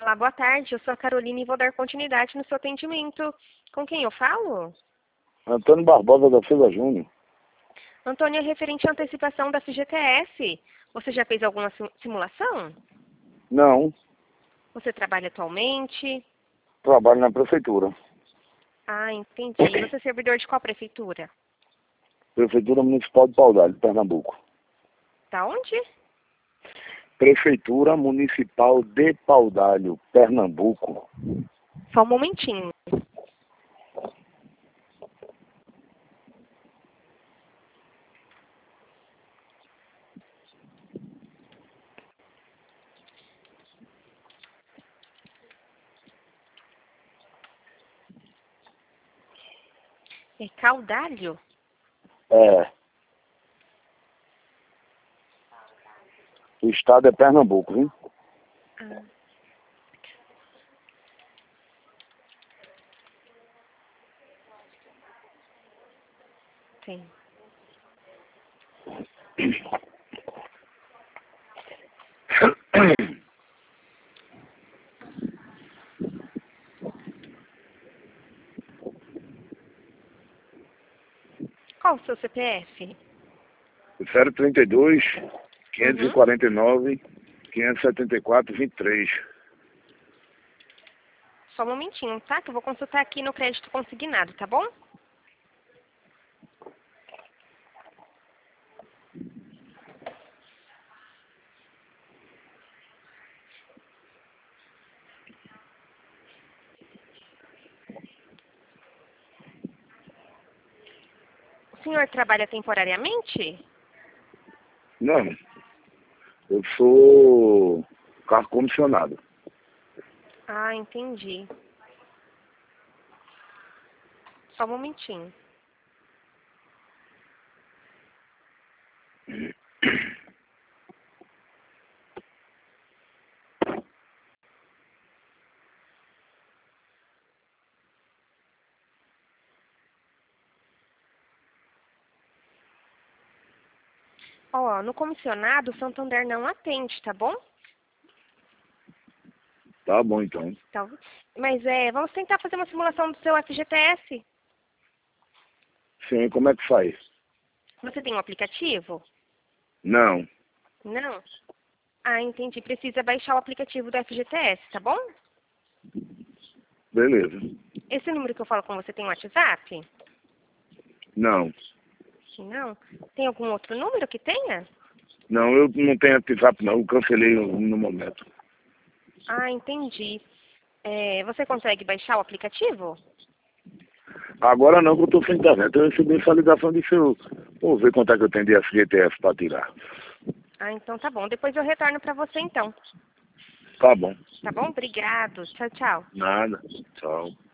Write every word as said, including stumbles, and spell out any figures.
Olá, boa tarde. Eu sou a Carolina e vou dar continuidade no seu atendimento. Com quem eu falo? Antônio Barbosa da Silva Júnior. Antônio, é referente à antecipação da F G T S. Você já fez alguma sim- simulação? Não, Você trabalha atualmente? trabalho na prefeitura. Ah, entendi. Você é servidor de qual prefeitura? Prefeitura Municipal de Paudalho, Pernambuco. Da onde? Prefeitura Municipal de Paudalho, Pernambuco. Só um momentinho. É Caudalho? É. O estado é Pernambuco, viu? Ah. Sim. Qual o seu C P F? zero trinta e dois, quinhentos e Uhum. quarenta e nove, quinhentos e setenta e quatro, vinte e três. Só um momentinho, tá? Que eu vou consultar aqui no crédito consignado, tá bom? O senhor trabalha temporariamente? Não, eu sou carro comissionado. Ah, entendi. Só um momentinho. Ó, no comissionado, o Santander não atende, tá bom? Tá bom, então. Então, mas é, vamos tentar fazer uma simulação do seu F G T S. Sim, como é que faz? Você tem um aplicativo? Não. Não? Ah, entendi. Precisa baixar o aplicativo do F G T S, tá bom? Beleza. Esse número que eu falo com você tem um WhatsApp? Não. Não? Tem algum outro número que tenha? Não, eu não tenho WhatsApp não, eu cancelei no momento. Ah, entendi. É, você consegue baixar o aplicativo? Agora não, que eu tô sem internet. Eu recebi essa ligação de eu vou ver quanto é que eu tenho de F G T S para tirar. Ah, então tá bom. Depois eu retorno pra você então. Tá bom. Tá bom? Obrigado. Tchau, tchau. Nada. Tchau.